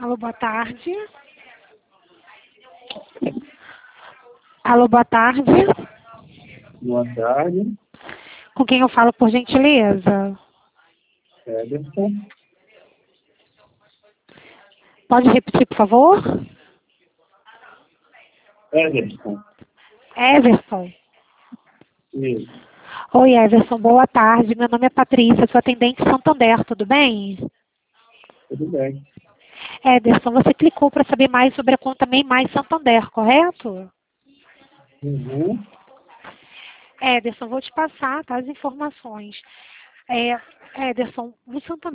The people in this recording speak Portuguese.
Alô, boa tarde. Alô, boa tarde. Boa tarde, Com quem eu falo, por gentileza? Ederson. Pode repetir, por favor? Ederson. Everson. Isso. Oi, Everson, boa tarde. Meu nome é Patrícia, sou atendente Santander, tudo bem? Tudo bem. Ederson, você clicou para saber mais sobre a conta MEI Mais Santander, correto? Uhum. Ederson, vou te passar, tá, as informações. Ederson, o Santander